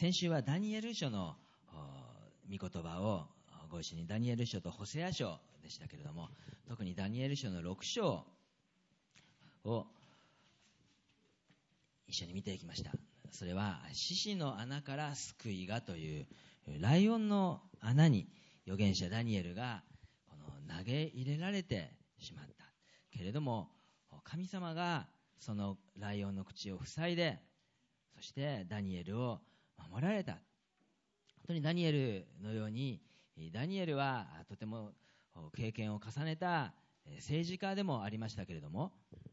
先週はダニエル書の御言葉をご一緒にダニエル書とホセア書でしたけれども、特にダニエル書の6章を一緒に見ていきました。それは獅子の穴から救いがというライオンの穴に預言者ダニエルがこの投げ入れられてしまったけれども、神様がそのライオンの口を塞いで、そしてダニエルを守られた。本当にダニエルのように、ダニエルはとても経験を重ねた政治家でもありましたけれども、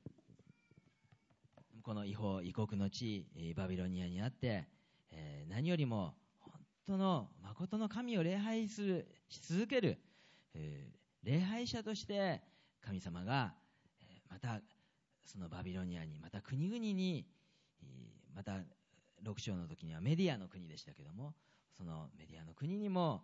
この異国の地バビロニアにあって、何よりも本当の誠の神を礼拝し続ける、礼拝者として神様がまたそのバビロニアに、また国々に、また6章の時にはメディアの国でしたけども、そのメディアの国にも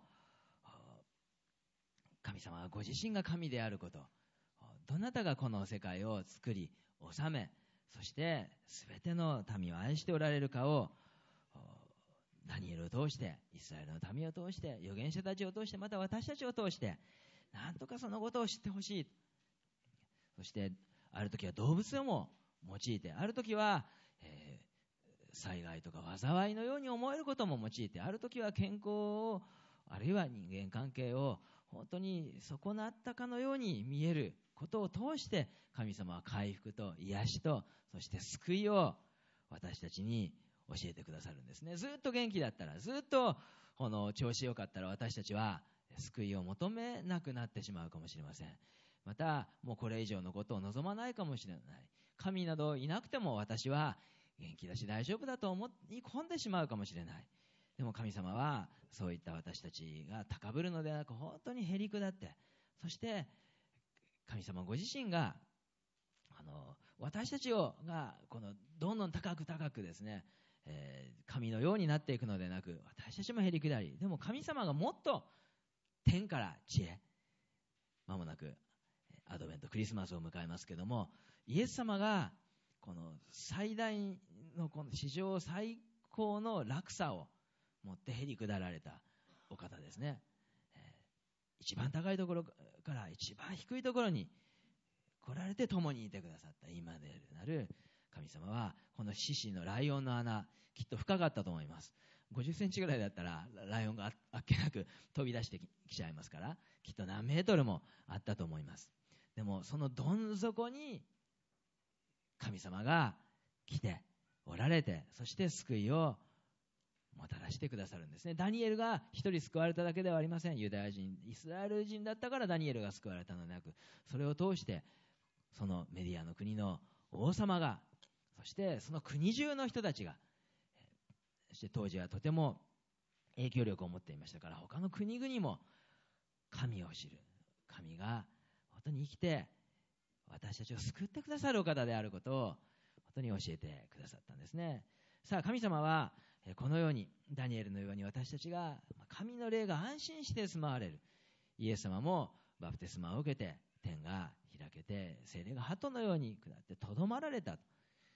神様はご自身が神であること、どなたがこの世界を作り治め、そして全ての民を愛しておられるかをダニエルを通して、イスラエルの民を通して、預言者たちを通して、また私たちを通して、なんとかそのことを知ってほしい。そしてある時は動物をも用いて、ある時は、災害とか災いのように思えることも用いて、ある時は健康を、あるいは人間関係を本当に損なったかのように見えることを通して、神様は回復と癒しと、そして救いを私たちに教えてくださるんですね。ずっと元気だったら、ずっとこの調子よかったら、私たちは救いを求めなくなってしまうかもしれません。またもうこれ以上のことを望まないかもしれない。神などいなくても私は元気だし大丈夫だと思い込んでしまうかもしれない。でも神様はそういった私たちが高ぶるのではなく、本当にへりくだって、そして神様ご自身が私たちがこのどんどん高くですね、神のようになっていくのではなく、私たちもへりくだり、でも神様がもっと天から地へ、まもなくアドベントクリスマスを迎えますけども、イエス様がこの最大のこの史上最高の落差を持ってへりくだられたお方ですね。一番高いところから一番低いところに来られて共にいてくださった今でなる神様は、この獅子のライオンの穴、きっと深かったと思います。50センチぐらいだったらライオンがあっけなく飛び出してきちゃいますから、きっと何メートルもあったと思います。でもそのどん底に神様が来ておられて、そして救いをもたらしてくださるんですね。ダニエルが一人救われただけではありません。ユダヤ人、イスラエル人だったからダニエルが救われたのではなく、それを通してそのメディアの国の王様が、そしてその国中の人たちが、そして当時はとても影響力を持っていましたから、他の国々も神を知る、神が本当に生きて私たちを救ってくださるお方であることを本当に教えてくださったんですね。さあ、神様はこのように、ダニエルのように私たちが神の霊が安心して住まわれる。イエス様もバプテスマを受けて天が開けて、聖霊が鳩のように下ってとどまられた。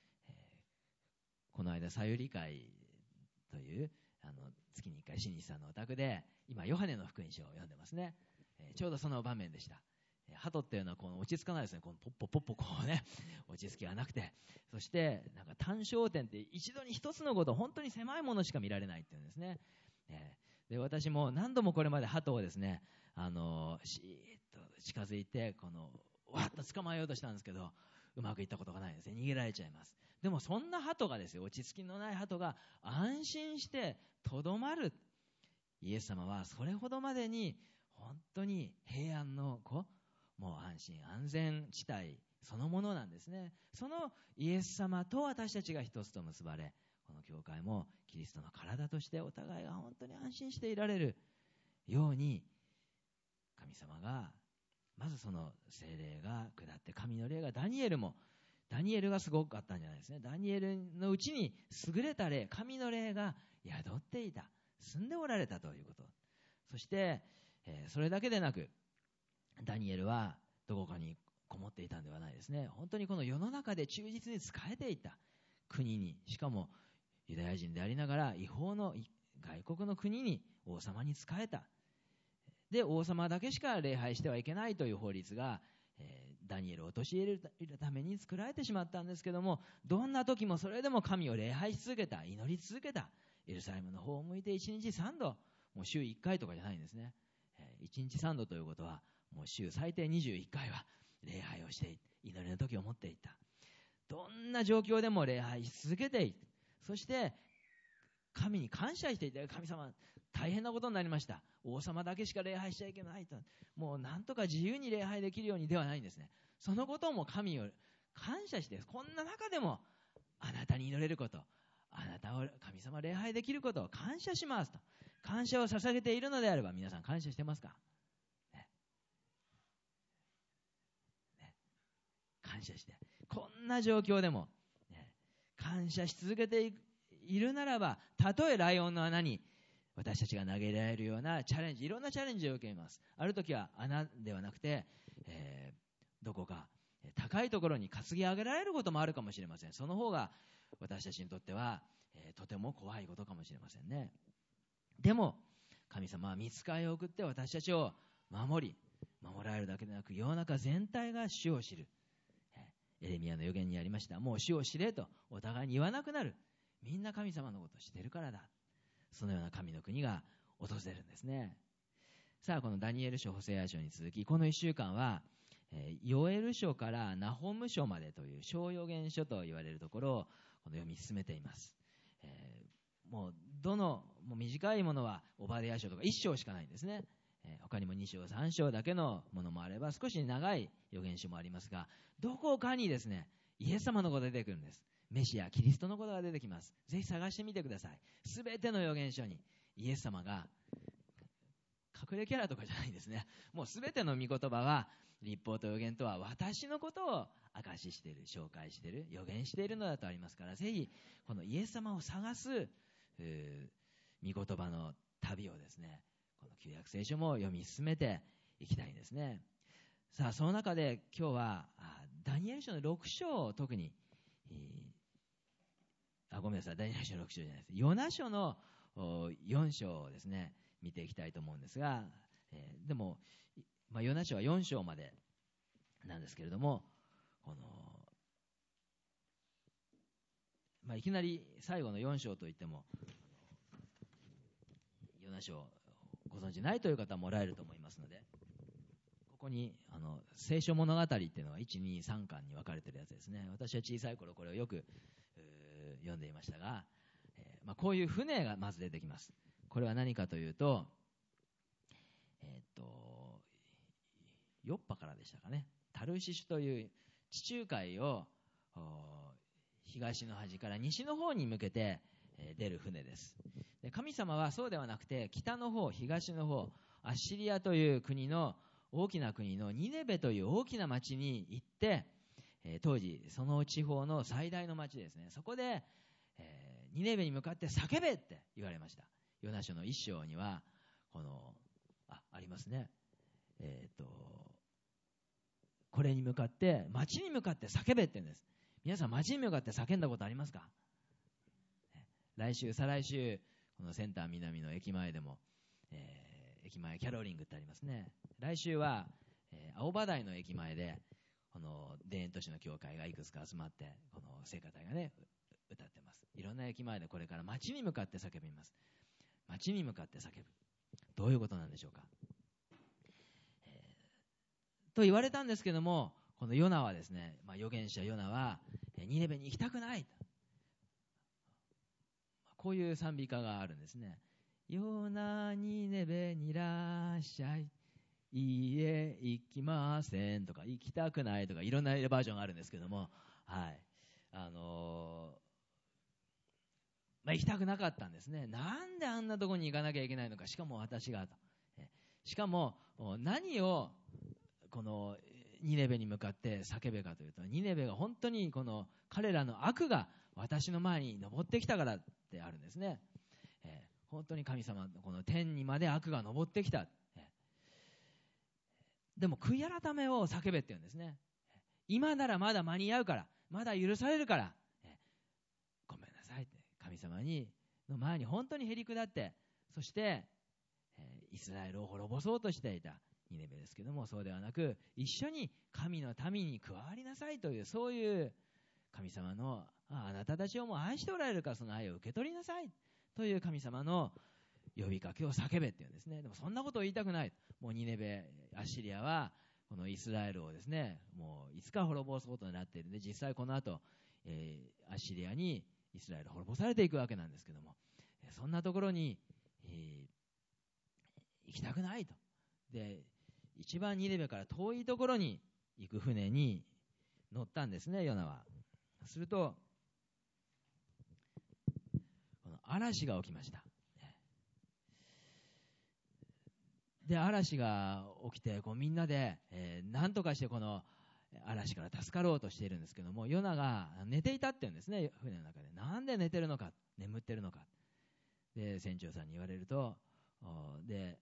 この間さゆり会という月に1回新日さんのお宅で今ヨハネの福音書を読んでますね。ちょうどその場面でした。鳩っていうのはこの落ち着かないですね。このポッポポッポこうね、落ち着きがなくて、そしてなんか単焦点って一度に一つのこと、本当に狭いものしか見られないっていうんですね。で私も何度もこれまで鳩をですね、しーっと近づいてわっと捕まえようとしたんですけど、うまくいったことがないですね。逃げられちゃいます。でもそんな鳩がですよ、落ち着きのない鳩が安心してとどまる。イエス様はそれほどまでに本当に平安のもう安心安全地帯そのものなんですね。そのイエス様と私たちが一つと結ばれ、この教会もキリストの体としてお互いが本当に安心していられるように、神様がまずその聖霊が下って、神の霊がダニエルがすごかったんじゃないですね。ダニエルのうちに優れた霊、神の霊が宿っていた、住んでおられたということ。そしてそれだけでなく、ダニエルはどこかにこもっていたんではないですね。本当にこの世の中で忠実に仕えていた国に、しかもユダヤ人でありながら違法の外国の国に王様に仕えた。で、王様だけしか礼拝してはいけないという法律が、ダニエルを陥れるために作られてしまったんですけども、どんな時もそれでも神を礼拝し続けた、祈り続けた。エルサレムの方を向いて1日3度、もう週1回とかじゃないんですね。1日3度ということは、もう週最低21回は礼拝をして祈りの時を持っていった。どんな状況でも礼拝し続けていく。そして神に感謝していて、神様大変なことになりました。王様だけしか礼拝しちゃいけないと。もうなんとか自由に礼拝できるようにではないんですね。そのことも神を感謝して、こんな中でもあなたに祈れること、あなたを神様礼拝できることを感謝しますと。感謝を捧げているのであれば、皆さん感謝してますか？感謝して、こんな状況でも、感謝し続けているならば、たとえライオンの穴に私たちが投げられるようなチャレンジ、いろんなチャレンジを受けます。ある時は穴ではなくて、どこか高いところに担ぎ上げられることもあるかもしれません。その方が私たちにとっては、とても怖いことかもしれませんね。でも神様は御使いを送って私たちを守られるだけでなく、世の中全体が主を知る。エレミヤの預言にありました。もう主を知れとお互いに言わなくなる。みんな神様のことを知っているからだ。そのような神の国が訪れるんですね。さあ、このダニエル書、ホセア書に続き、この1週間は、ヨエル書からナホム書までという小預言書と言われるところを読み進めています。もう短いものはオバデヤ書とか1章しかないんですね。他にも2章3章だけのものもあれば、少し長い預言書もありますが、どこかにですね、イエス様のことが出てくるんです。メシア、キリストのことが出てきます。ぜひ探してみてください。すべての預言書にイエス様が隠れキャラとかじゃないんですね。もうすべての御言葉は、律法と預言とは私のことを証ししている、紹介している、預言しているのだとありますから、ぜひこのイエス様を探す御言葉の旅をですね、この旧約聖書も読み進めていきたいんですね。さあ、その中で今日はダニエル書の6章を特に、ごめんなさい、ダニエル書の6章じゃないです。ヨナ書の4章をですね、見ていきたいと思うんですが、でも、ヨナ書は4章までなんですけれども、いきなり最後の4章といっても、ヨナ書をご存じないという方もおられると思いますので、ここに聖書物語っていうのは1、2、3巻に分かれているやつですね。私は小さい頃これをよく読んでいましたが、こういう船がまず出てきます。これは何かというと、ヨッパからでしたかね。タルシシュという地中海を東の端から西の方に向けて出る船です。で、神様はそうではなくて、北の方、東の方、アッシリアという国の大きな国のニネベという大きな町に行って、当時その地方の最大の町ですね。そこで、ニネベに向かって叫べって言われました。ヨナ書の1章にはありますね。これに向かって町に向かって叫べって言うんです。皆さん、町に向かって叫んだことありますか？来週再来週、このセンター南の駅前でも、駅前キャロリングってありますね。来週は、青葉台の駅前でこの田園都市の教会がいくつか集まって、この聖歌隊がね歌ってます。いろんな駅前でこれから町に向かって叫びます。町に向かって叫ぶ、どういうことなんでしょうか。と言われたんですけども、このヨナはですね、預言者ヨナはニネベに行きたくない、こういう賛美歌があるんですね。ヨナニネベにいらっしゃい、いいえ行きませんとか、行きたくないとか、いろんなバージョンがあるんですけども、はい、行きたくなかったんですね。なんであんなところに行かなきゃいけないのか、しかも私がと。しかも何をこのニネベに向かって叫べかというと、ニネベが本当にこの彼らの悪が私の前に登ってきたからってあるんですね。本当に神様のこの天にまで悪が登ってきた。でも悔い改めを叫べって言うんですね。今ならまだ間に合うから、まだ許されるから、ごめんなさいって神様の前に本当にへり下ってそして、イスラエルを滅ぼそうとしていたニネベですけども、そうではなく、一緒に神の民に加わりなさいという、そういう神様の、あなたたちをもう愛しておられるから、その愛を受け取りなさいという神様の呼びかけを叫べっていうんですね。でもそんなことを言いたくない。もうニネベ、アッシリアはこのイスラエルをですね、もういつか滅ぼすことになっているので、実際この後、アッシリアにイスラエル滅ぼされていくわけなんですけども、そんなところに、行きたくないと。で、一番ニネベから遠いところに行く船に乗ったんですね、ヨナは。すると、この嵐が起きました。で、嵐が起きて、こうみんなで、何とかしてこの嵐から助かろうとしているんですけども、ヨナが寝ていたって言うんですね、船の中で。なんで寝てるのか、眠ってるのか。で、船長さんに言われると、で、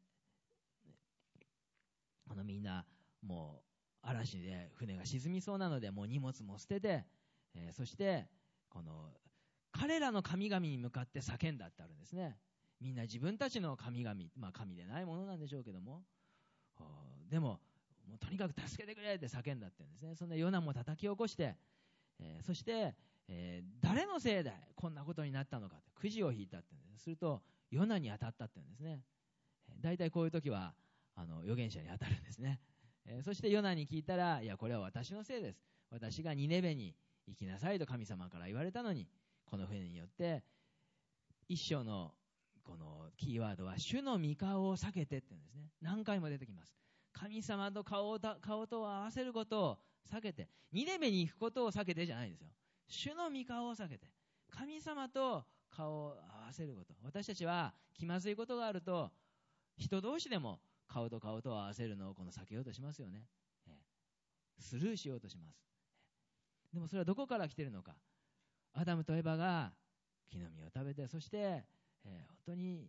みんなもう嵐で船が沈みそうなので、もう荷物も捨てて、そしてこの彼らの神々に向かって叫んだってあるんですね。みんな自分たちの神々、神でないものなんでしょうけども、でももうとにかく助けてくれって叫んだって言うんですね。そんなヨナも叩き起こして、そして、誰のせいでこんなことになったのかってくじを引いたって言うんです。するとヨナに当たったって言うんですね。大体こういう時は預言者に当たるんですね。そしてヨナに聞いたら、いやこれは私のせいです、私がニネベに行きなさいと神様から言われたのに、この船によって一章のこのキーワードは主の御顔を避けてって言うんですね。何回も出てきます。神様と顔と合わせることを避けて、ニネベに行くことを避けてじゃないんですよ。主の御顔を避けて、神様と顔を合わせること。私たちは気まずいことがあると、人同士でも顔と顔と合わせるのを避けようとしますよね。スルーしようとします。でもそれはどこから来ているのか。アダムとエバが木の実を食べて、そして、本当に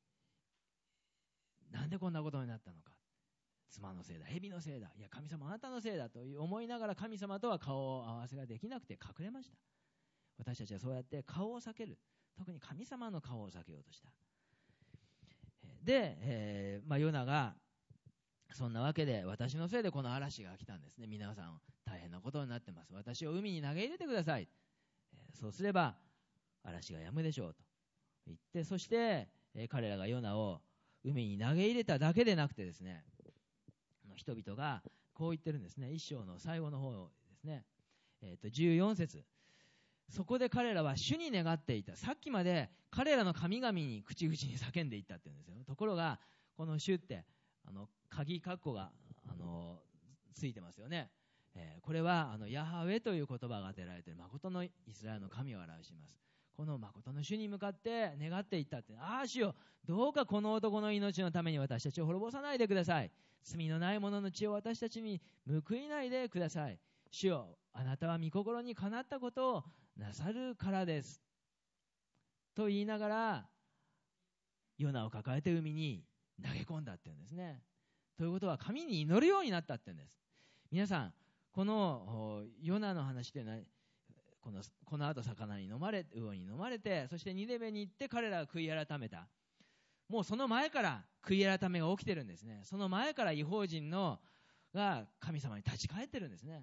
なんでこんなことになったのか。妻のせいだ、蛇のせいだ、いや神様あなたのせいだと思いながら、神様とは顔を合わせができなくて隠れました。私たちはそうやって顔を避ける、特に神様の顔を避けようとした。で、ヨナがそんなわけで、私のせいでこの嵐が来たんですね。皆さん大変なことになってます、私を海に投げ入れてください、そうすれば嵐が止むでしょうと言って、そして、彼らがヨナを海に投げ入れただけでなくてですね、人々がこう言ってるんですね。一章の最後の方ですね、14節、そこで彼らは主に願っていた。さっきまで彼らの神々に口々に叫んでいったって言うんですよ。ところがこの主って鍵括弧がついてますよね。これはヤハウェという言葉が当てられている誠のイスラエルの神を表します。この誠の主に向かって願っていったって、ああ主よ、どうかこの男の命のために私たちを滅ぼさないでください。罪のない者の血を私たちに報いないでください。主よ、あなたは御心にかなったことをなさるからですと言いながら、ヨナを抱えて海に投げ込んだっていうんですね。ということは神に祈るようになったっていうんです。皆さん、このヨナの話というのは、この後魚に飲まれ、魚に飲まれて、そしてニネベに行って彼らが悔い改めた。もうその前から悔い改めが起きてるんですね。その前から異邦人が神様に立ち返ってるんですね。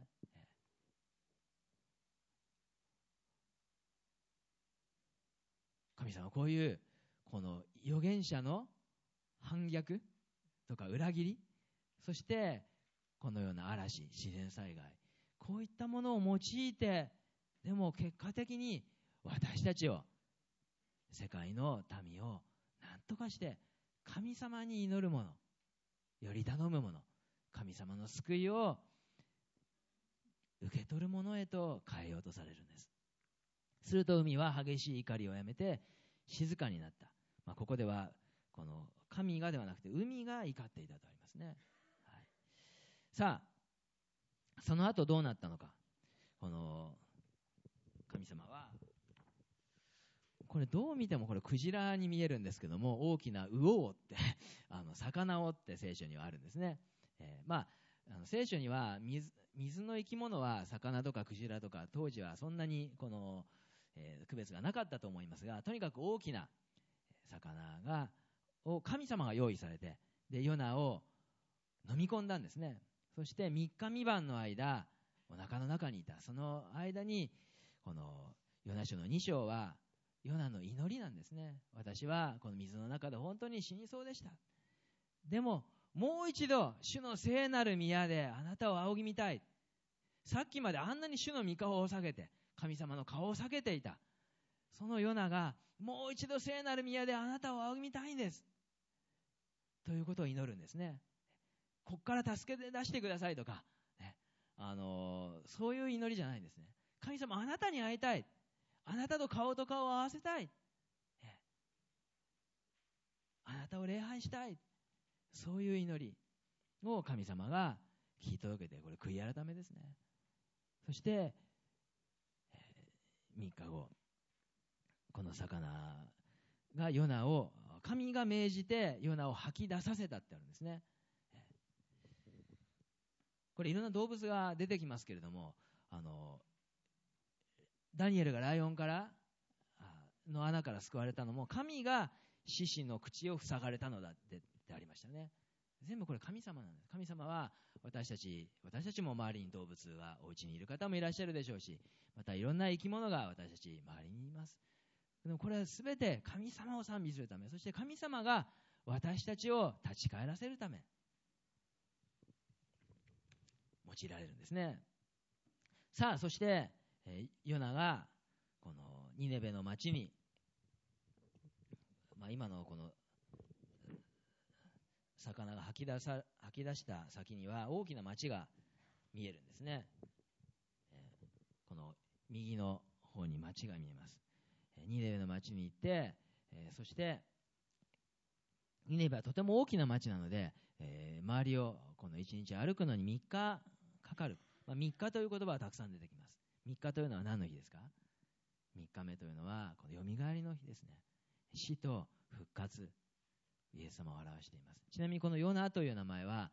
神様はこういうこの預言者の反逆とか裏切り、そしてこのような嵐、自然災害、こういったものを用いて、でも結果的に私たちを、世界の民を何とかして神様に祈るもの、より頼むもの、神様の救いを受け取るものへと変えようとされるんです。すると海は激しい怒りをやめて静かになった。ここではこの神がではなくて海が怒っていたとありますね。はい、さあ、その後どうなったのか。この神様は、これどう見てもこれクジラに見えるんですけども、大きな魚をって魚をって聖書にはあるんですね。聖書には水の生き物は魚とかクジラとか当時はそんなに区別がなかったと思いますが、とにかく大きな魚がを神様が用意されて、でヨナを飲み込んだんですね。そして3日3晩の間お腹の中にいた。その間にこのヨナ書の2章はヨナの祈りなんですね。私はこの水の中で本当に死にそうでした。でももう一度主の聖なる宮であなたを仰ぎ見たい。さっきまであんなに主の御顔を避けて、神様の顔を避けていたそのヨナが、もう一度聖なる宮であなたを仰ぎ見たいんですということを祈るんですね。ここから助けて出してくださいとか、ね、そういう祈りじゃないんですね。神様、あなたに会いたい、あなたと顔と顔を合わせたい、ね、あなたを礼拝したい、そういう祈りを神様が聞き届けて、これ悔い改めですね。そして、3日後、この魚がヨナを、神が命じてヨナを吐き出させたってあるんですね。これいろんな動物が出てきますけれども、ダニエルがライオンからの穴から救われたのも、神が獅子の口を塞がれたのだってありましたね。全部これ神様なんです。神様は私たちも周りに動物がお家にいる方もいらっしゃるでしょうし、またいろんな生き物が私たち周りにいます。でもこれは全て神様を賛美するため、そして神様が私たちを立ち返らせるため用いられるんですね。さあ、そしてヨナがこのニネベの町に、今のこの魚が吐き出した先には大きな町が見えるんですね。この右の方に町が見えます。ニネベの町に行って、そしてニネベはとても大きな町なので、周りをこの1日歩くのに3日かかる。3日という言葉はたくさん出てきます。3日というのは何の日ですか？ 3 日目というのはこのよみがえりの日ですね。死と復活、イエス様を表しています。ちなみにこのヨナという名前は、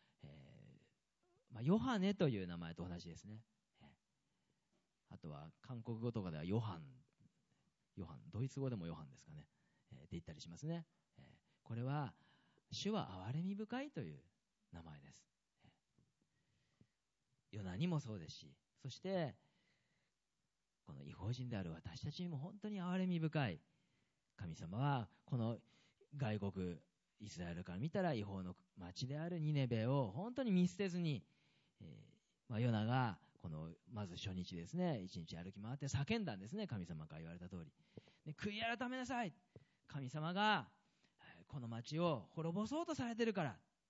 ヨハネという名前と同じですね。あとは韓国語とかではヨハン、ドイツ語でもヨハンですかね、って言ったりしますね。これは主は憐れみ深いという名前です。ヨナにもそうですし、そしてこの異邦人である私たちにも本当に憐れみ深い神様は、この外国イスラエルから見たら違法の町であるニネベを本当に見捨てずに、ヨナがこのまず初日ですね、一日歩き回って叫んだんですね。神様から言われた通りで、悔い改めなさい、神様がこの町を滅ぼそうとされてるから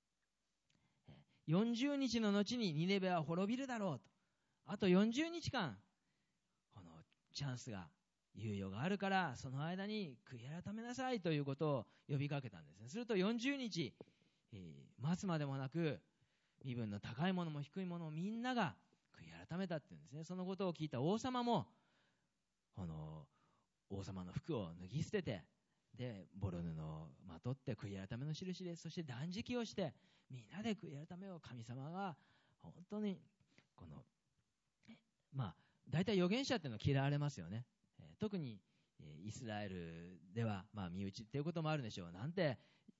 、40日の後にニネベは滅びるだろうと、あと40日間このチャンスが猶予があるから、その間に悔い改めなさいということを呼びかけたんですね。すると40日、待つまでもなく、身分の高いものも低いものもみんなが悔い改めたっていうんですね。そのことを聞いた王様も、この王様の服を脱ぎ捨てて、でボロ布をまとって悔い改めの印です。そして断食をしてみんなで悔い改めを、神様が本当にこの大体預言者っていうのは嫌われますよね。特にイスラエルでは、身内っていうこともあるでしょう。なんて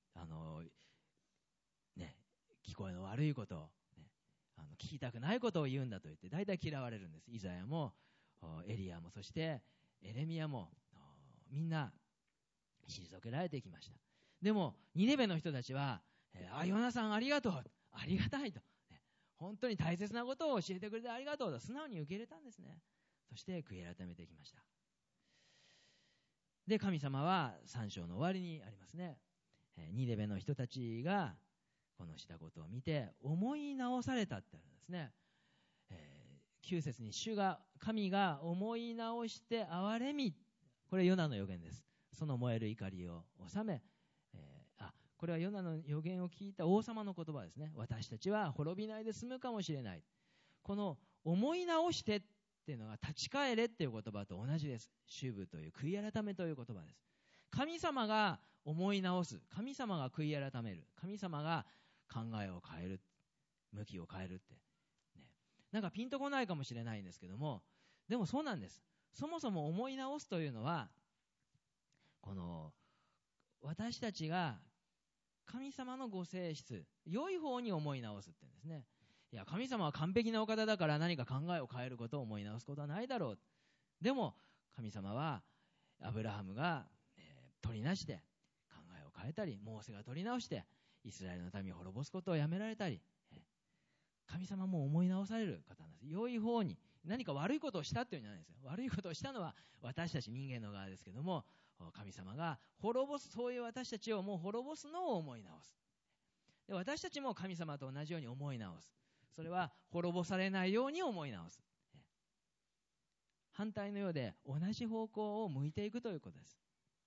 聞こえの悪いことを、聞きたくないことを言うんだと言って大体嫌われるんです。イザヤもエリアも、そしてエレミヤもみんな退けられていきました。でもニネベの人たちは、ヨナさんありがとう、ありがたいと、本当に大切なことを教えてくれてありがとうと素直に受け入れたんですね。そして悔い改めていきました。で、神様は3章の終わりにありますね、ニネベの人たちがこのしたことを見て思い直されたってあるんですね。9節に神が思い直して憐れみ、これヨナの予言です。その燃える怒りを収め、これはヨナの予言を聞いた王様の言葉ですね。私たちは滅びないで済むかもしれない。この思い直してっていうのが立ち返れっていう言葉と同じです。シュブという悔い改めという言葉です。神様が思い直す、神様が悔い改める、神様が考えを変える、向きを変えるって、なんかピンとこないかもしれないんですけども、でもそうなんです。そもそも思い直すというのは、この私たちが神様のご性質、良い方に思い直すって言うんですね。いや、神様は完璧なお方だから何か考えを変えることを思い直すことはないだろう。でも神様はアブラハムが、取りなして考えを変えたり、モーセが取り直してイスラエルの民を滅ぼすことをやめられたり、神様も思い直される方なんです。良い方に、何か悪いことをしたっていうんじゃないですよ。悪いことをしたのは私たち人間の側ですけども、神様が滅ぼす、そういう私たちをもう滅ぼすのを思い直す。で、私たちも神様と同じように思い直す。それは滅ぼされないように思い直す。反対のようで同じ方向を向いていくということです。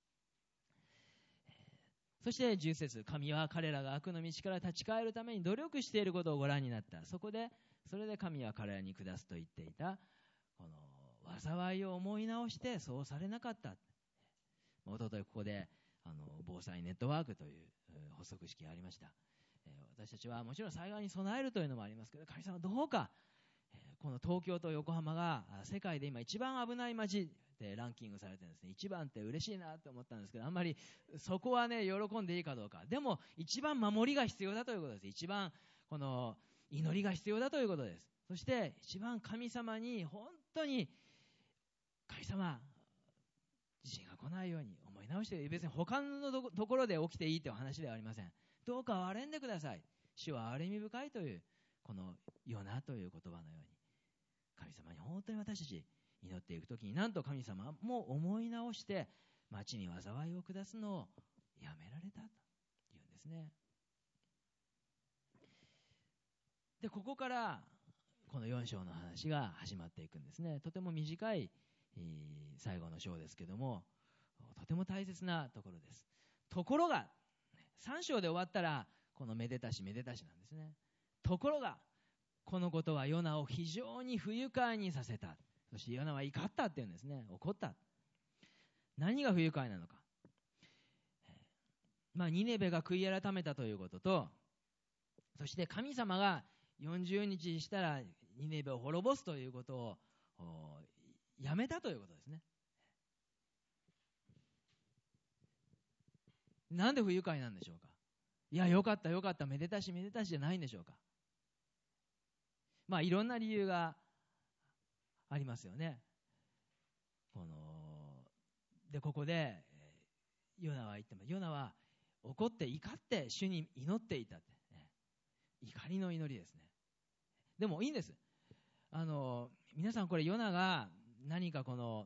そして10節、神は彼らが悪の道から立ち返るために努力していることをご覧になった。それで神は彼らに下すと言っていたこの災いを思い直してそうされなかった。おとといここで防災ネットワークという発足式がありました。私たちはもちろん災害に備えるというのもありますけど、神様どうかこの東京と横浜が世界で今一番危ない街でランキングされてるんですね。一番って嬉しいなと思ったんですけど、あんまりそこはね喜んでいいかどうか。でも一番守りが必要だということです。一番この祈りが必要だということです。そして一番神様に本当に神様地震が来ないように思い直して、別に他のところで起きていいという話ではありません。どうか憐れんでください。主は憐れみ深いというこのヨナという言葉のように、神様に本当に私たち祈っていくときに、なんと神様も思い直して町に災いを下すのをやめられたというんですね。で、ここからこの4章の話が始まっていくんですね。とても短い最後の章ですけども、とても大切なところです。ところが3章で終わったらこのめでたしめでたしなんですね。ところがこのことはヨナを非常に不愉快にさせた。そしてヨナは怒ったっていうんですね。怒った。何が不愉快なのか。ニネベが悔い改めたということと、そして神様が40日したらニネベを滅ぼすということをやめたということですね。なんで不愉快なんでしょうか。いや、よかったよかった、めでたしめでたしじゃないんでしょうか。いろんな理由がありますよね。でここでヨナは言ってます。ヨナは怒って怒って主に祈っていたって、怒りの祈りですね。でもいいんです。皆さんこれヨナが何かこ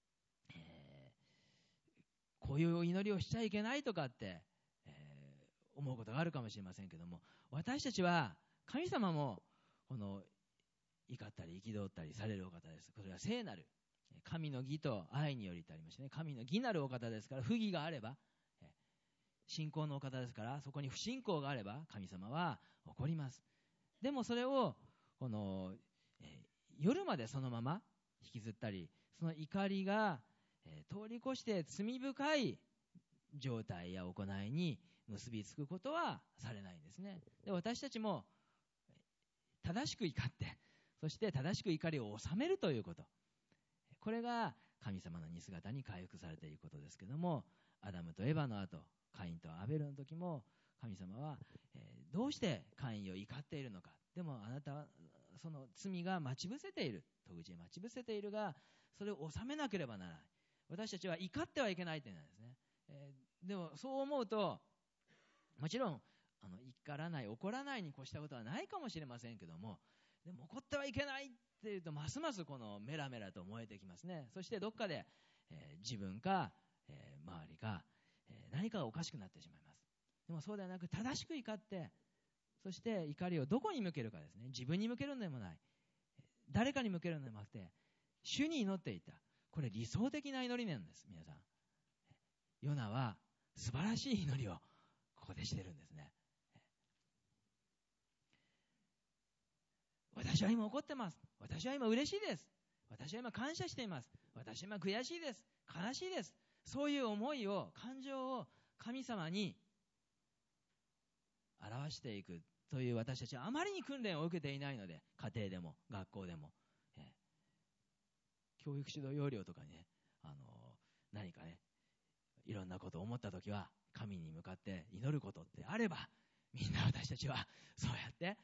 ういう祈りをしちゃいけないとかって、思うことがあるかもしれませんけども、私たちは神様も怒ったり憤ったりされるお方です。これは聖なる神の義と愛によりとありましてね、神の義なるお方ですから、不義があれば信仰のお方ですから、そこに不信仰があれば神様は怒ります。でもそれを夜までそのまま引きずったり、その怒りが通り越して罪深い状態や行いに結びつくことはされないんですね。で、私たちも正しく怒って、そして正しく怒りを収めるということ、これが神様の似姿に回復されていくことですけども、アダムとエバの後、カインとアベルの時も神様は、どうしてカインを怒っているのか。でもあなたはその罪が待ち伏せている、戸口へ待ち伏せているが、それを収めなければならない。私たちは怒ってはいけないというのですね。でもそう思うと、もちろん怒らない、怒らないに越したことはないかもしれませんけども、でも怒ってはいけないっていうと、ますますこのメラメラと燃えてきますね。そしてどっかで、自分か、周りか、何かがおかしくなってしまいます。でもそうではなく、正しく怒って、そして怒りをどこに向けるかですね。自分に向けるのでもない、誰かに向けるのでもなくて、主に祈っていた。これ理想的な祈りなんです。皆さん、ヨナは素晴らしい祈りをここでしてるんですね。私は今怒ってます。私は今嬉しいです。私は今感謝しています。私は今悔しいです。悲しいです。そういう思いを、感情を神様に表していくという、私たちはあまりに訓練を受けていないので、家庭でも学校でも、教育指導要領とかにね、何かね、 いろんなことを思ったときは神に向かって祈ることってあれば、みんな私たちはそうやって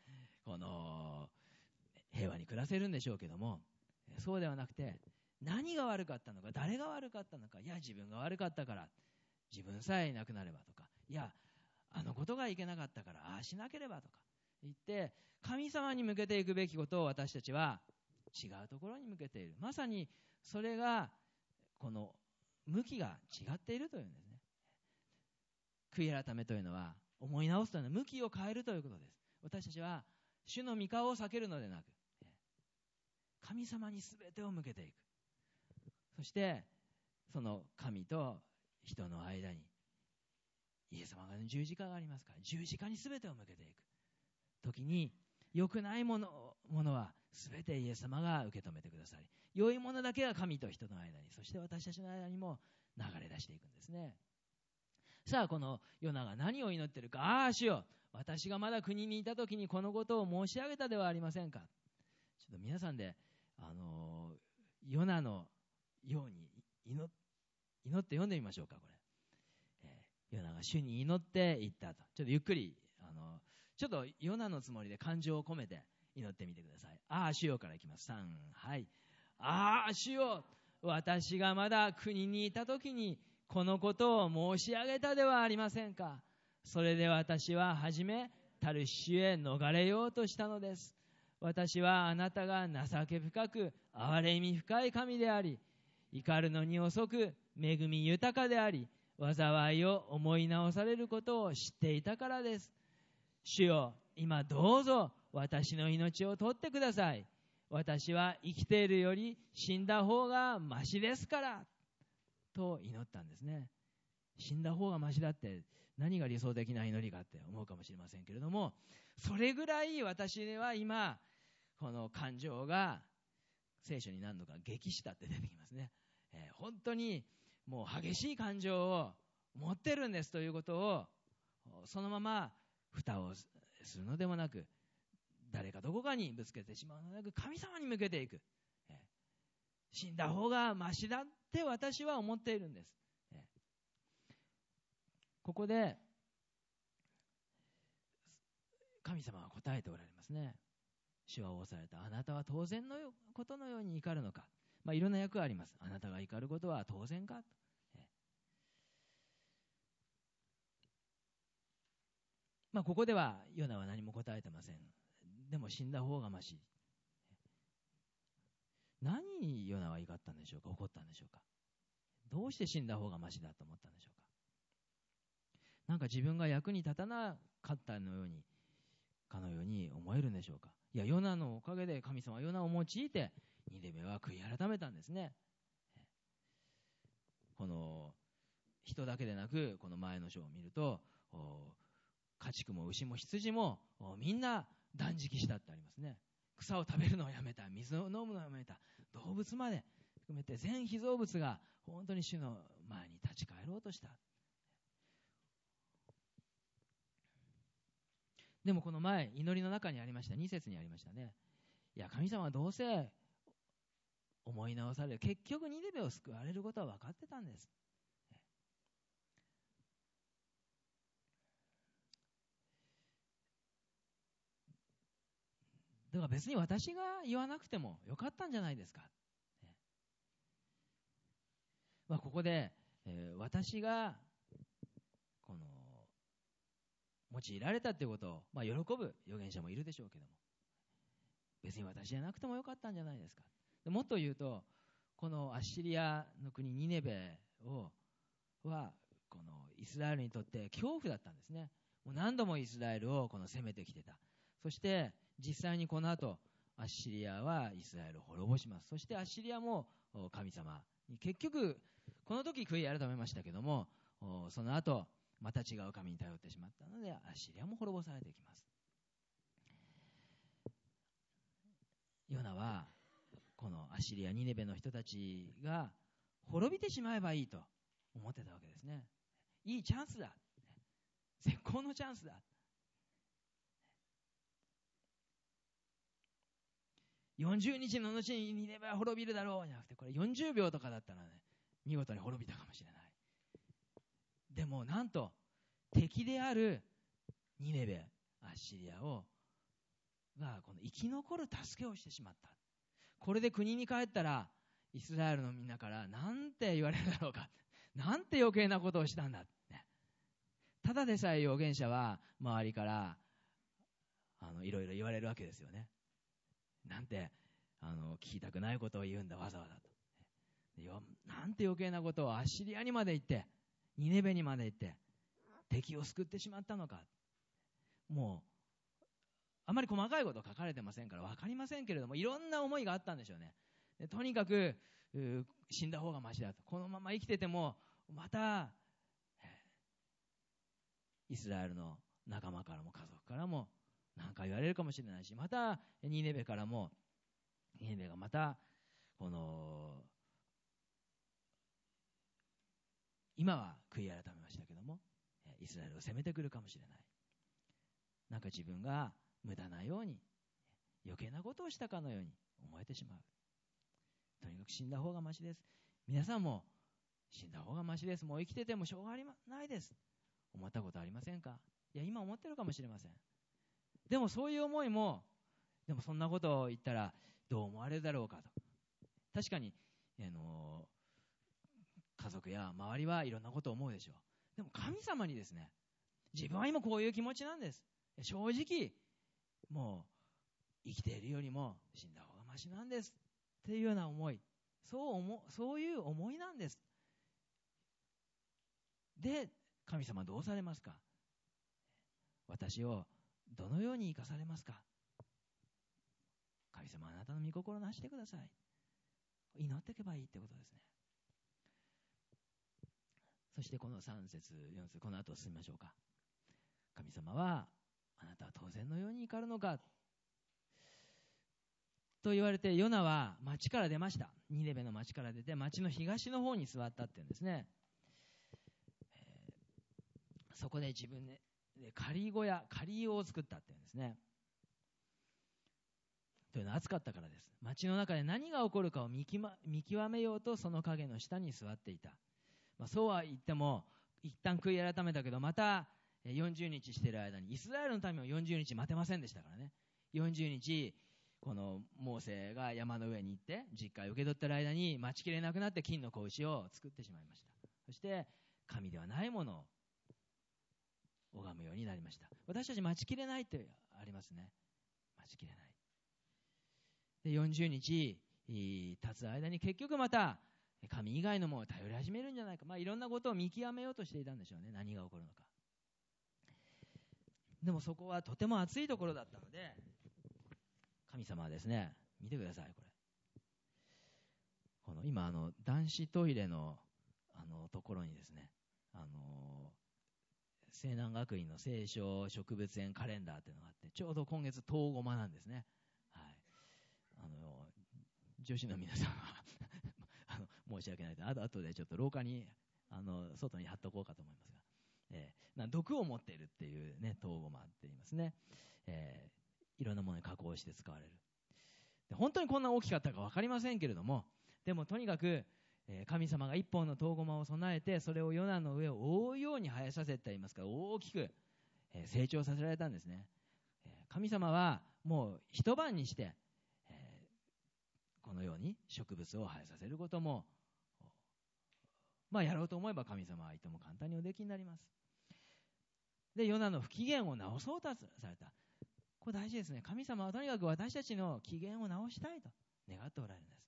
平和に暮らせるんでしょうけども、そうではなくて、何が悪かったのか、誰が悪かったのか、いや自分が悪かったから自分さえいなくなればとか、いやあのことがいけなかったからああしなければとか言って、神様に向けていくべきことを私たちは違うところに向けている。まさにそれがこの向きが違っているというんですね。悔い改めというのは、思い直すというのは向きを変えるということです。私たちは主の御顔を避けるのでなく、神様に全てを向けていく。そしてその神と人の間にイエス様の十字架がありますから、十字架に全てを向けていく時に、良くないものは全てイエス様が受け止めてくださり、良いものだけが神と人の間に、そして私たちの間にも流れ出していくんですね。さあ、このヨナが何を祈っているか。ああ主よ、私がまだ国にいた時にこのことを申し上げたではありませんか。ちょっと皆さんでヨナのように祈って読んでみましょうか。これ、ヨナが主に祈っていったと。ちょっとゆっくりちょっとヨナのつもりで感情を込めて祈ってみてください。ああ主よからいきます。3、はい。ああ主よ、私がまだ国にいた時にこのことを申し上げたではありませんか。それで私は初めタルシュへ逃れようとしたのです。私はあなたが情け深く憐れみ深い神であり、怒るのに遅く恵み豊かであり、災いを思い直されることを知っていたからです。主よ、今どうぞ私の命を取ってください。私は生きているより死んだ方がましですからと祈ったんですね。死んだ方がましだって何が理想的な祈りかって思うかもしれませんけれども、それぐらい私は今この感情が聖書に何度か激したって出てきますね。本当にもう激しい感情を持ってるんですということを、そのまま蓋をするのでもなく、誰かどこかにぶつけてしまうのではなく、神様に向けていく。死んだ方がましだって私は思っているんです。ここで神様は答えておられますね。主は仰された。あなたは当然のことのように怒るのか。いろんな役があります。あなたが怒ることは当然か。ここではヨナは何も答えてません。でも死んだ方がまし。何にヨナは怒ったんでしょうか。怒ったんでしょうか。どうして死んだ方がましだと思ったんでしょうか。なんか自分が役に立たなかったかのように思えるんでしょうか。いや、ヨナのおかげで神様はヨナを用いてニネベは悔い改めたんですね。この人だけでなく、この前の章を見ると、家畜も牛も羊もみんな断食したってありますね。草を食べるのをやめた、水を飲むのをやめた、動物まで含めて全被造物が本当に主の前に立ち返ろうとした。でもこの前、祈りの中にありました、2節にありましたね。いや、神様はどうせ思い直される。結局ニネベを救われることは分かってたんです。だから別に私が言わなくてもよかったんじゃないですか。ここで、私がこの用いられたということを、喜ぶ預言者もいるでしょうけども、別に私じゃなくてもよかったんじゃないですか。もっと言うと、このアッシリアの国ニネベはこのイスラエルにとって恐怖だったんですね。もう何度もイスラエルをこの攻めてきてた。そして実際にこの後アッシリアはイスラエルを滅ぼします。そしてアッシリアも神様に結局この時悔い改めましたけども、その後また違う神に頼ってしまったのでアッシリアも滅ぼされていきます。ヨナはこのアッシリアニネベの人たちが滅びてしまえばいいと思ってたわけですね。いいチャンスだ、絶好のチャンスだ。40日の後にニネベは滅びるだろうじゃなくて、これ40秒とかだったらね、見事に滅びたかもしれない。 もなんと敵であるニネベ、アッシリアがこの生き残る助けをしてしまった。これで国に帰ったらイスラエルのみんなからなんて言われるだろうか、なんて余計なことをしたんだ、ね、ただでさえ預言者は周りからいろいろ言われるわけですよね。なんて聞きたくないことを言うんだ、わざわざと。なんて余計なことをアッシリアにまで行って、ニネベにまで行って敵を救ってしまったのか。もうあまり細かいこと書かれてませんから分かりませんけれども、いろんな思いがあったんでしょうね。でとにかく死んだ方がマシだと。このまま生きててもまたイスラエルの仲間からも家族からも何か言われるかもしれないし、またニネベからも、ニネベがまたこの今は悔い改めましたけどもイスラエルを攻めてくるかもしれない。なんか自分が無駄なように余計なことをしたかのように思えてしまう。とにかく死んだ方がマシです。皆さんも死んだ方がマシです。もう生きててもしょうがないです。思ったことありませんか？いや、今思ってるかもしれません。でもそういう思いも、でもそんなことを言ったらどう思われるだろうかと。確かに、家族や周りはいろんなことを思うでしょう。でも神様にですね、自分は今こういう気持ちなんです。正直、もう生きているよりも死んだ方がマシなんですっていうような思い、そういう思いなんです。で、神様どうされますか？私をどのように生かされますか？神様、あなたの御心をなしてください。祈っていけばいいってことですね。そしてこの3節4節、この後進みましょうか。神様はあなたは当然のように怒るのかと言われて、ヨナは町から出ました。ニネベの町から出て町の東の方に座ったっていうんですね。そこで自分で仮居を作ったっていうんですね。というのは暑かったからです。町の中で何が起こるかを見極めようとその影の下に座っていた。そうは言っても一旦悔い改めたけど、また40日している間に、イスラエルの民も40日待てませんでしたからね。40日このモーセが山の上に行って実家を受け取っている間に待ちきれなくなって金の子牛を作ってしまいました。そして神ではないものを拝むようになりました。私たち待ちきれないってありますね。待ちきれない。で40日経つ間に結局また神以外のものを頼り始めるんじゃないか、いろんなことを見極めようとしていたんでしょうね。何が起こるのか。でもそこはとても暑いところだったので、神様はですね、見てください、この今男子トイレのところにですね、西南学院の聖書植物園カレンダーというのがあって、ちょうど今月10ゴマなんですね。はい、女子の皆さんは申し訳ないと、後でちょっと廊下に外に貼っとこうかと思いますが、毒を持っているっていうね、10ゴマって言いますね。いろんなものに加工して使われる。で本当にこんな大きかったか分かりませんけれども、でもとにかく神様が一本の10ゴマを備えて、それをヨナの上を覆うように生えさせたといいますか、大きく成長させられたんですね。神様はもう一晩にしてこのように植物を生えさせることもやろうと思えば神様はいとも簡単におできになります。でヨナの不機嫌を直そうとされた。これ大事ですね。神様はとにかく私たちの機嫌を直したいと願っておられるんです。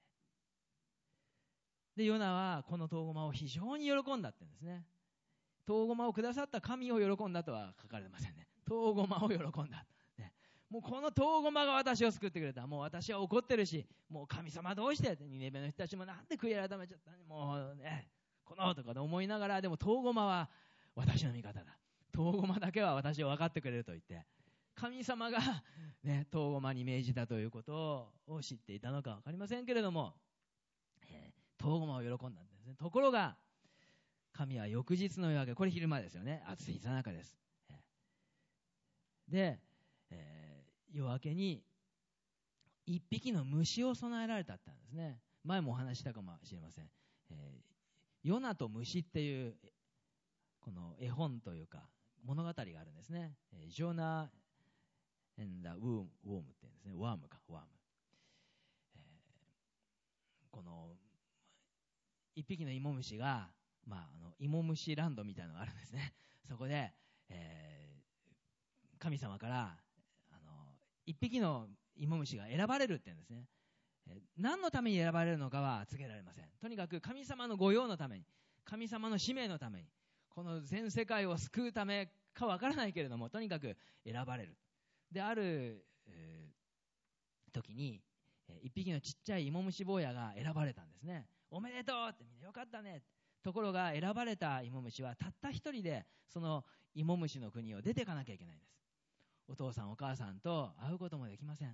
でヨナはこの10ゴマを非常に喜んだって言うんですね。10ゴマをくださった神を喜んだとは書かれてませんね。10ゴマを喜んだ、ね、もうこの10ゴマが私を救ってくれた。もう私は怒ってるし、もう神様どうしてってニネベの人たちもなんで悔い改めちゃったの、もうねこのとかで思いながら、でも10ゴマは私の味方だ、10ゴマだけは私を分かってくれると言って、神様がね10ゴマに命じたということを知っていたのか分かりませんけれども、10ゴマを喜んだんですね。ところが神は翌日の夜明け、これ昼間ですよね、暑いさなかです。で、夜明けに一匹の虫を備えられたってんですね。前もお話したかもしれません。ヨナと虫っていうこの絵本というか物語があるんですね。ジョナー・エンダ・ウォームって言うんですね。ワーム。この一匹の芋虫が、芋虫ランドみたいなのがあるんですね。そこで、神様から一匹の芋虫が選ばれるって言うんですね。何のために選ばれるのかは告げられません。とにかく神様の御用のために、神様の使命のために、この全世界を救うためかわからないけれども、とにかく選ばれる。で、ある、時に一匹のちっちゃい芋虫坊やが選ばれたんですね。おめでとうって、みんなよかったね。ところが選ばれた芋虫はたった一人でその芋虫の国を出ていかなきゃいけないんです。お父さんお母さんと会うこともできません。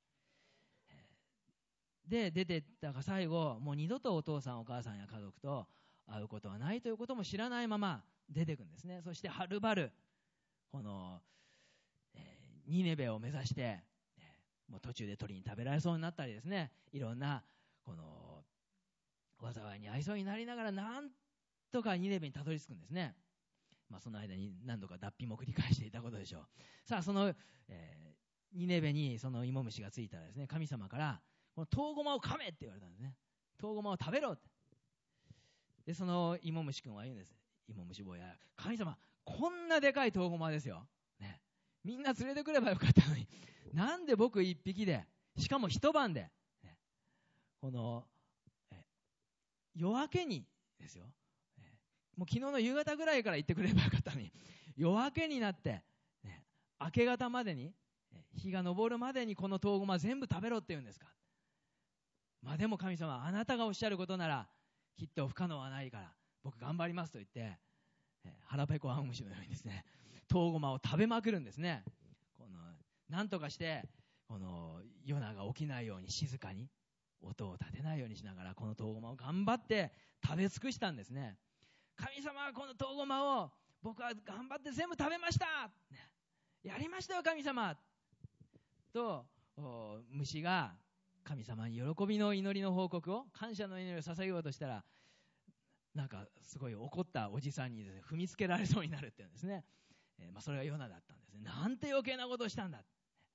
で出てったが最後、もう二度とお父さんお母さんや家族と会うことはないということも知らないまま出ていくんですね。そしてはるばるこの、ニネベを目指して、もう途中で鳥に食べられそうになったりですね、いろんなこの災いに遭いそうになりながら、なんとかニネベにたどり着くんですね。その間に何度か脱皮も繰り返していたことでしょう。さあその、ニネベにその芋虫がついたらですね、神様からこのトウゴマを噛めって言われたんですね。トウゴマを食べろって。でその芋虫くんは言うんです。芋虫坊や、神様、こんなでかいトウゴマですよ、ね、みんな連れてくればよかったのに、なんで僕一匹で、しかも一晩で、ね、この夜明けにですよ、もう昨日の夕方ぐらいから行ってくればよかったのに、夜明けになって、ね、明け方までに、日が昇るまでにこのトウゴマ全部食べろって言うんですか。でも神様、あなたがおっしゃることならきっと不可能はないから僕頑張りますと言って、腹ペコアンムシのようにですね、トウゴマを食べまくるんですね。なんとかしてこのヨナが起きないように静かに音を立てないようにしながら、このトウゴマを頑張って食べ尽くしたんですね。神様はこのトウゴマを僕は頑張って全部食べました、やりましたよ神様と、虫が神様に喜びの祈りの報告を、感謝の祈りを捧げようとしたら、なんかすごい怒ったおじさんにですね、踏みつけられそうになるっていうんですね。それがヨナだったんですね。なんて余計なことをしたんだ。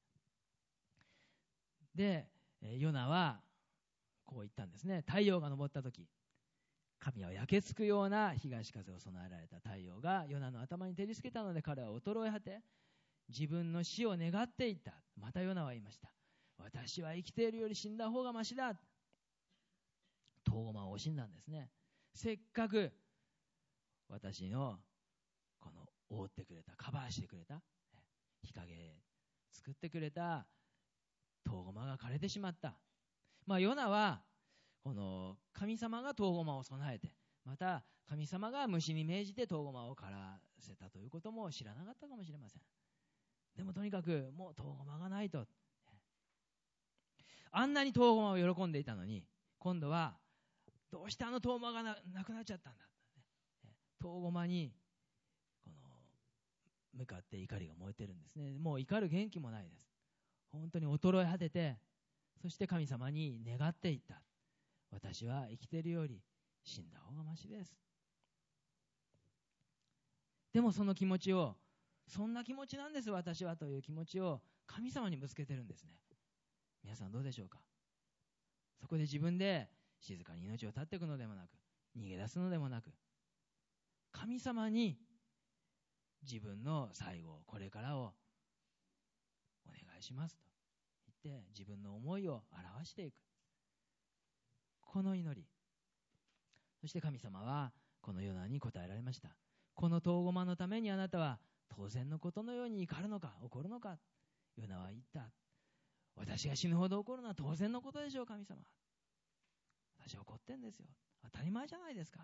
でヨナはこう言ったんですね。太陽が昇った時、神は焼けつくような東風を備えられた太陽がヨナの頭に照りつけたので、彼は衰え果て自分の死を願っていった。またヨナは言いました。私は生きているより死んだ方がましだ。トウゴマを惜しんだんですね。せっかく私のこの覆ってくれた、カバーしてくれた、日陰作ってくれたトウゴマが枯れてしまった。ヨナはこの神様がトウゴマを備えて、また神様が虫に命じてトウゴマを枯らせたということも知らなかったかもしれません。でもとにかくもうトウゴマがないと、あんなにトウゴマを喜んでいたのに、今度はどうしてあのトウゴマが なくなっちゃったんだ。トウゴマにこの向かって怒りが燃えてるんですね。もう怒る元気もないです。本当に衰え果てて、そして神様に願っていった。私は生きているより死んだ方がましです。でもその気持ちを、そんな気持ちなんです私はという気持ちを神様にぶつけてるんですね。皆さんどうでしょうか。そこで自分で静かに命を絶っていくのでもなく、逃げ出すのでもなく、神様に自分の最後、これからをお願いしますと言って自分の思いを表していく、この祈り。そして神様はこのヨナに答えられました。このトウゴマのためにあなたは当然のことのように怒るのか怒るのか。ヨナは言った。私が死ぬほど怒るのは当然のことでしょう神様。私は怒ってんですよ。当たり前じゃないですか。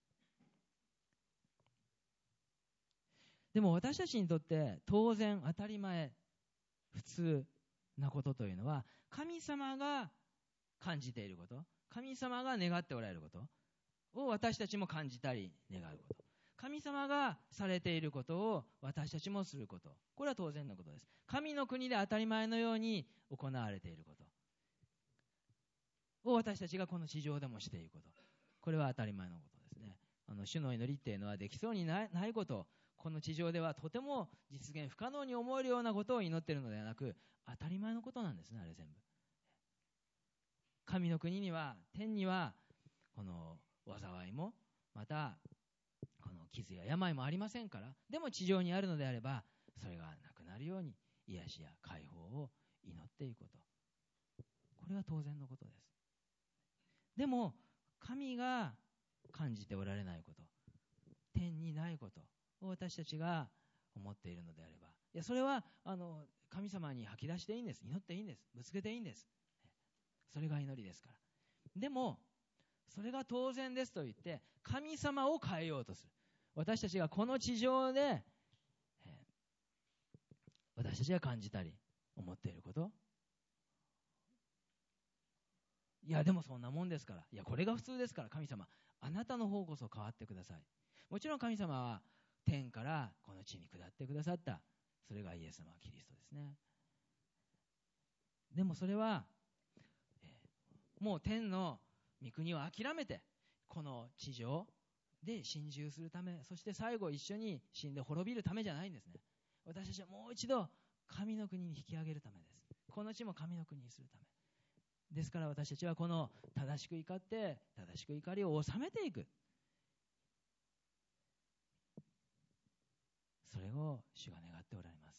でも私たちにとって当然当たり前普通なことというのは、神様が感じていること、神様が願っておられることを私たちも感じたり願うこと、神様がされていることを私たちもすること、これは当然のことです。神の国で当たり前のように行われていることを私たちがこの地上でもしていること、これは当たり前のことですね。 主の祈りっていうのはできそうにないこと、この地上ではとても実現不可能に思えるようなことを祈っているのではなく、当たり前のことなんですね、あれ全部。神の国には、天には、この災いも、また、この傷や病もありませんから、でも地上にあるのであれば、それがなくなるように、癒しや解放を祈っていくこと。これは当然のことです。でも、神が感じておられないこと、天にないことを私たちが思っているのであれば、いや、それは神様に吐き出していいんです。祈っていいんです。ぶつけていいんです。それが祈りですから。でもそれが当然ですと言って神様を変えようとする。私たちがこの地上で私たちが感じたり思っていること、いやでもそんなもんですから、いやこれが普通ですから、神様あなたの方こそ変わってください。もちろん神様は天からこの地に下ってくださった、それがイエス様キリストですね。でもそれはもう天の御国を諦めてこの地上で心中するため、そして最後一緒に死んで滅びるためじゃないんですね。私たちはもう一度神の国に引き上げるためです。この地も神の国にするためですから、私たちはこの正しく怒って正しく怒りを収めていく、それを主が願っておられます。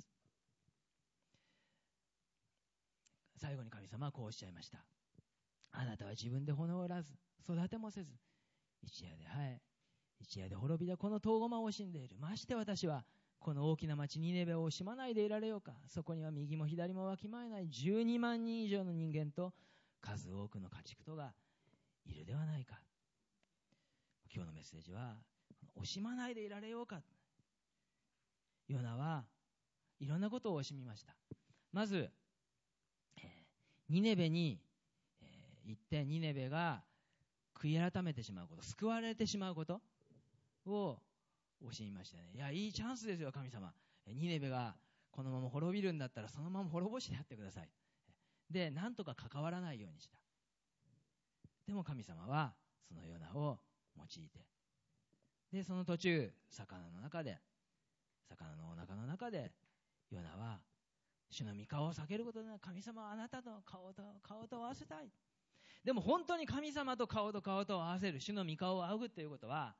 最後に神様はこうおっしゃいました。あなたは自分で骨を折らず育てもせず、一夜で生え一夜で滅びだこの遠駒を惜しんでいる。まして私はこの大きな町ニネベを惜しまないでいられようか。そこには右も左もわきまえない12万人以上の人間と数多くの家畜とがいるではないか。今日のメッセージは惜しまないでいられようか。ヨナはいろんなことを惜しみました。まずニネベに行ってニネベが悔い改めてしまうこと、救われてしまうことを惜しみましたね。いや、いいチャンスですよ神様。ニネベがこのまま滅びるんだったらそのまま滅ぼしてやってください。で、なんとか関わらないようにした。でも神様はそのヨナを用いて、でその途中魚のお腹の中でヨナは主の御顔を避けることで、神様はあなたと顔と合わせたい。でも本当に神様と顔と合わせる、主の御顔を仰ぐということは、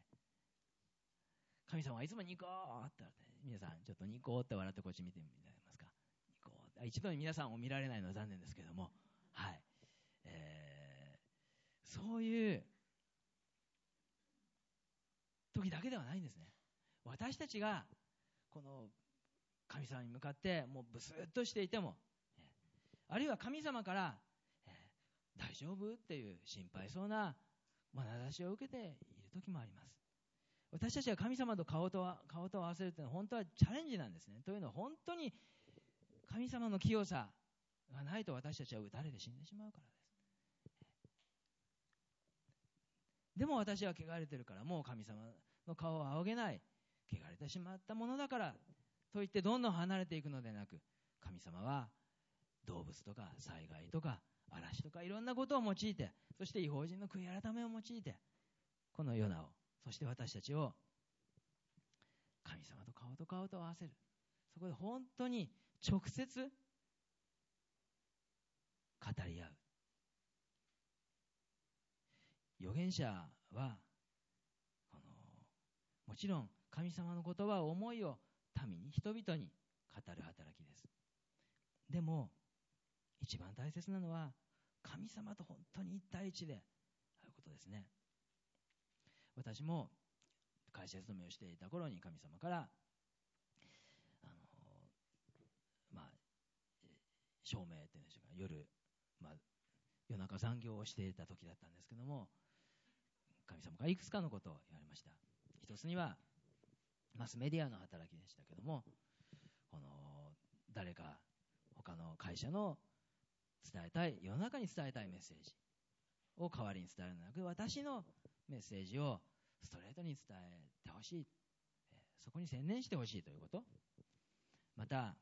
神様はいつもニコーって皆さんちょっとニコーって笑ってこっち見てみられますか。ニコー、一度に皆さんを見られないのは残念ですけども、はい、そういう時だけではないんですね。私たちがこの神様に向かってもうブスッとしていても、あるいは神様から大丈夫っていう心配そうな眼差しを受けている時もあります。私たちは神様と顔と合わせるというのは本当はチャレンジなんですね。というのは本当に神様の清さがないと私たちは打たれて死んでしまうからです。でも私は汚れてるからもう神様の顔を仰げない、汚れてしまったものだからといってどんどん離れていくのでなく、神様は動物とか災害とか嵐とかいろんなことを用いて、そして異邦人の悔い改めを用いて、このヨナを、そして私たちを神様と顔と合わせる。そこで本当に直接語り合う。預言者はもちろん神様の言葉を、思いを民に、人々に語る働きです。でも一番大切なのは神様と本当に一対一であることですね。私も会社勤めをしていた頃に神様から照明っていうんでしょうか、夜中残業をしていた時だったんですけども、神様からいくつかのことを言われました。一つにはマスメディアの働きでしたけども、誰か他の会社の伝えたい、世の中に伝えたいメッセージを代わりに伝えるのではなく、私のメッセージをストレートに伝えてほしい、そこに専念してほしいということ。また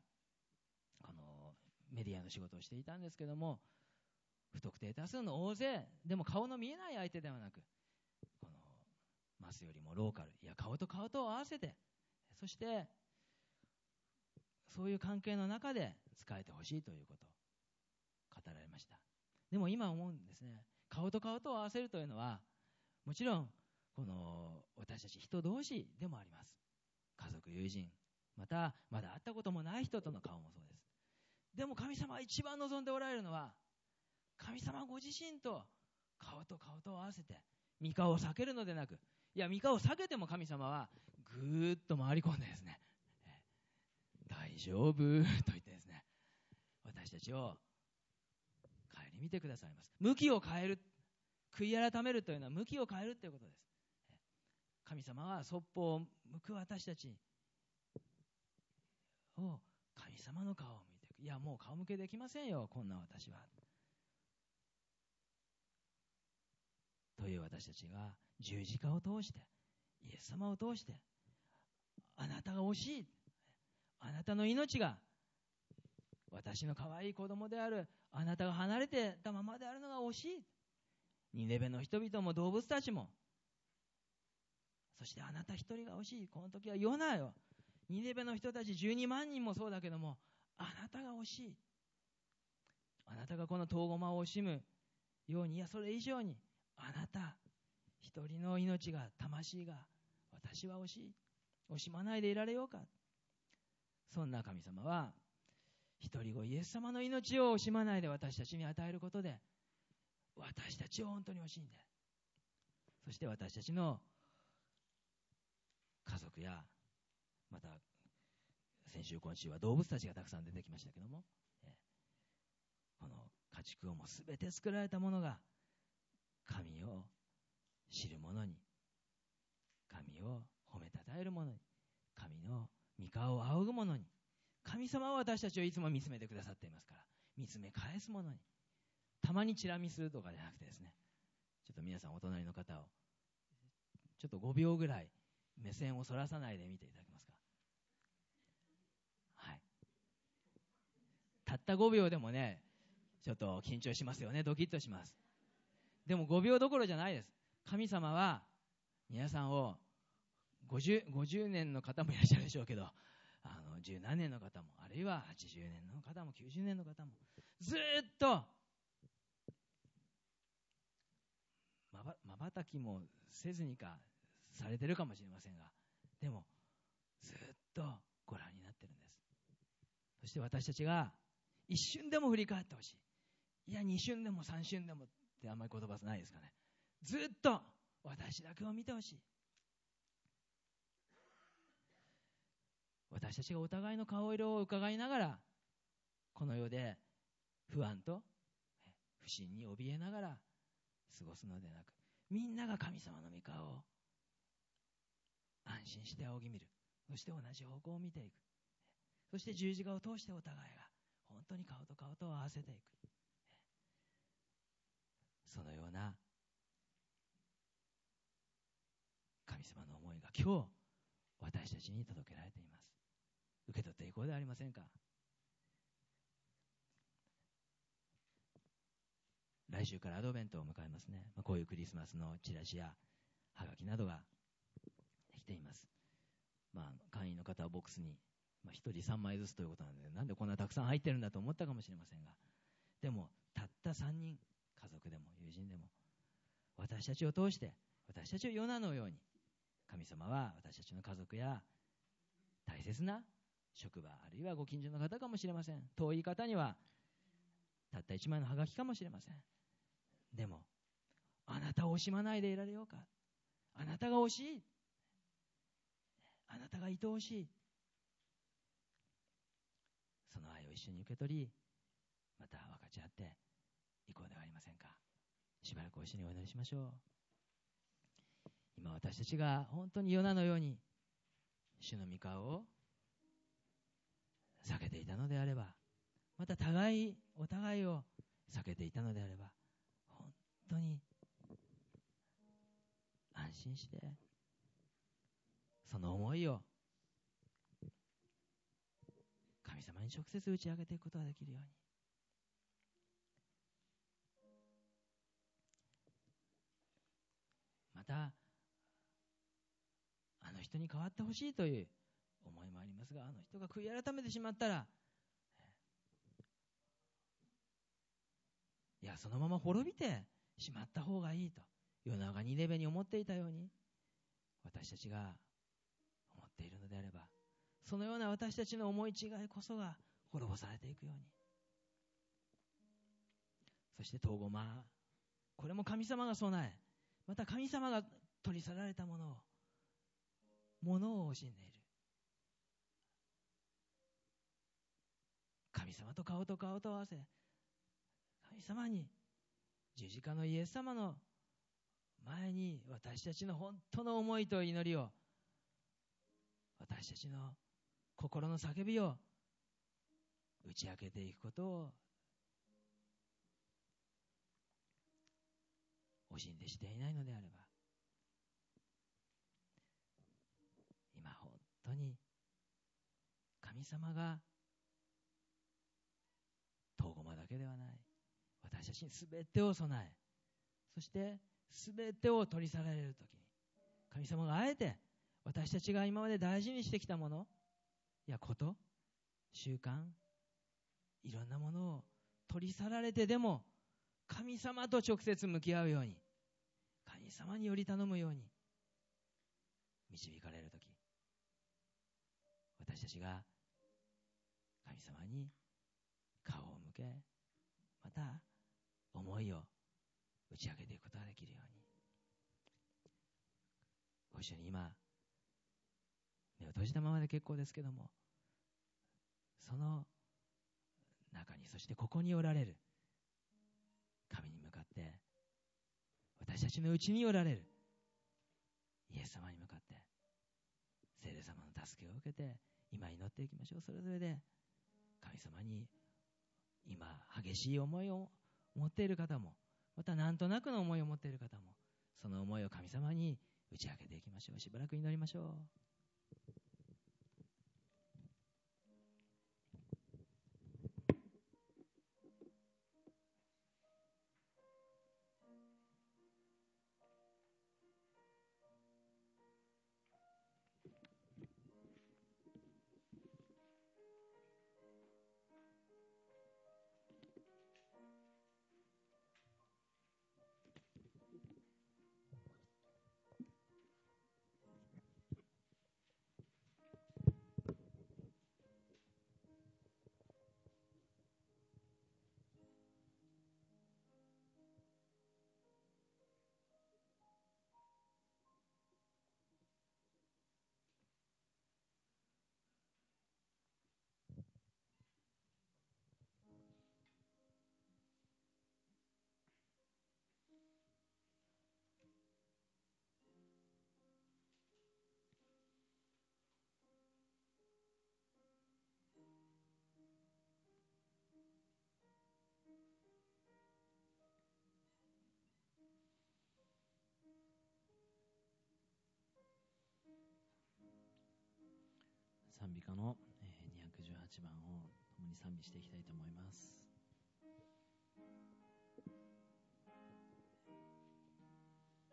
メディアの仕事をしていたんですけども、不特定多数の大勢でも顔の見えない相手ではなく、 マスよりもローカル、いや顔と顔とを合わせて、そしてそういう関係の中で使えてほしいということを語られました。でも今思うんですね、顔と顔とを合わせるというのはもちろんこの私たち人同士でもあります。家族、友人、またまだ会ったこともない人との顔もそうです。でも神様は一番望んでおられるのは、神様ご自身と顔と顔とを合わせて御顔を避けるのでなく、いや御顔を避けても神様はぐーっと回り込んでですね、大丈夫と言ってですね、私たちを顧みてくださいます。向きを変える、悔い改めるというのは向きを変えるということです。神様はそっぽを向く私たちを神様の顔を見ていく。いやもう顔向けできませんよ、こんな私はという私たちが十字架を通して、イエス様を通して、あなたが惜しい、あなたの命が、私の可愛い子供であるあなたが離れてたままであるのが惜しい。ニネベの人々も動物たちも、そしてあなた一人が惜しい。この時はヨナよ、ニネベの人たち12万人もそうだけども、あなたが惜しい。あなたがこの遠駒を惜しむように、いやそれ以上にあなた一人の命が、魂が、私は惜しい、惜しまないでいられようか。そんな神様は一人子イエス様の命を惜しまないで私たちに与えることで、私たちを本当に惜しんで、そして私たちの家族や、また先週今週は動物たちがたくさん出てきましたけども、この家畜をもすべて作られたものが神を知る者に、神を褒めたたえる者に、神の御顔を仰ぐ者に、神様は私たちをいつも見つめてくださっていますから、見つめ返す者に、たまにチラ見するとかじゃなくてですね、ちょっと皆さんお隣の方をちょっと5秒ぐらい目線をそらさないで見ていただけますか。はい、たった5秒でもね、ちょっと緊張しますよね、ドキッとします。でも5秒どころじゃないです。神様は皆さんを50年の方もいらっしゃるでしょうけど、十何年の方も、あるいは80年の方も90年の方も、ずっとまばたきもせずにかされてるかもしれませんが、でもずっとご覧になってるんです。そして私たちが一瞬でも振り返ってほしい。いや2瞬でも3瞬でもってあんまり言葉ないですかね。ずっと私だけを見てほしい。私たちがお互いの顔色を伺いながら、この世で不安と不信に怯えながら過ごすのでなく、みんなが神様の御顔を安心して仰ぎ見る。そして同じ方向を見ていく。そして十字架を通してお互いが本当に顔と顔とを合わせていく。そのような神様の思いが今日私たちに届けられています。受け取っていこうではありませんか。来週からアドベントを迎えますね。こういうクリスマスのチラシやハガキなどが来ています。会員の方はボックスに、1人3枚ずつということなので、なんでこんなたくさん入ってるんだと思ったかもしれませんが、でもたった3人、家族でも友人でも、私たちを通して、私たちをヨナのように、神様は私たちの家族や大切な職場、あるいはご近所の方かもしれません。遠い方にはたった1枚のハガキかもしれません。でもあなたを惜しまないでいられようか。あなたが惜しい。あなたが愛おしい。その愛を一緒に受け取り、また分かち合っていこうではありませんか。しばらくお一緒にお祈りしましょう。今私たちが本当にヨナのように主の御顔を避けていたのであれば、またお互いを避けていたのであれば、本当に安心してその思いを神様に直接打ち明けていくことができるように、また人に変わってほしいという思いもありますが、あの人が悔い改めてしまったら、いや、そのまま滅びてしまった方がいいと、世の中ニネベに思っていたように、私たちが思っているのであれば、そのような私たちの思い違いこそが滅ぼされていくように。そしてトウゴマ、これも神様が備え、また神様が取り去られたものを惜しんでいる。神様と顔と顔と合わせ、神様に十字架のイエス様の前に私たちの本当の思いと祈りを、私たちの心の叫びを打ち明けていくことを惜しんでしていないのであれば、今本当に神様がトウゴマだけではない、私たちに全てを備え、そして全てを取り去られるときに、神様があえて私たちが今まで大事にしてきたものやこと、習慣、いろんなものを取り去られてでも神様と直接向き合うように、神様により頼むように導かれるとき、私たちが神様に顔を向け、また思いを打ち明けていくことができるように、ご一緒に今目を閉じたままで結構ですけども、その中に、そしてここにおられる神に向かって、私たちのうちにおられるイエス様に向かって聖霊様の助けを受けて今祈っていきましょう。それぞれで神様に今激しい思いを持っている方も、またなんとなくの思いを持っている方も、その思いを神様に打ち明けていきましょう。しばらく祈りましょう。賛美歌の218番を共に賛美していきたいと思います。